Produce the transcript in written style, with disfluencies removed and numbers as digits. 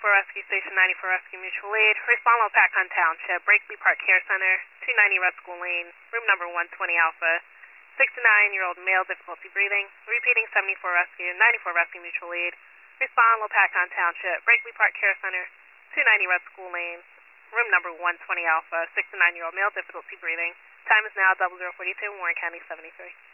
Rescue, Station 94 Rescue Mutual Aid. Respond Lopac Hunt Township, Breakley Park Care Center, 290 Red School Lane, room number 120 Alpha. 69-year-old male, difficulty breathing. Repeating 74 Rescue, 94 Rescue Mutual Aid. Respond Lopac Hunt Township, Breakley Park Care Center, 290 Red School Lane, room number 120 Alpha. 69-year-old male, difficulty breathing. Time is now 0042, Warren County 73.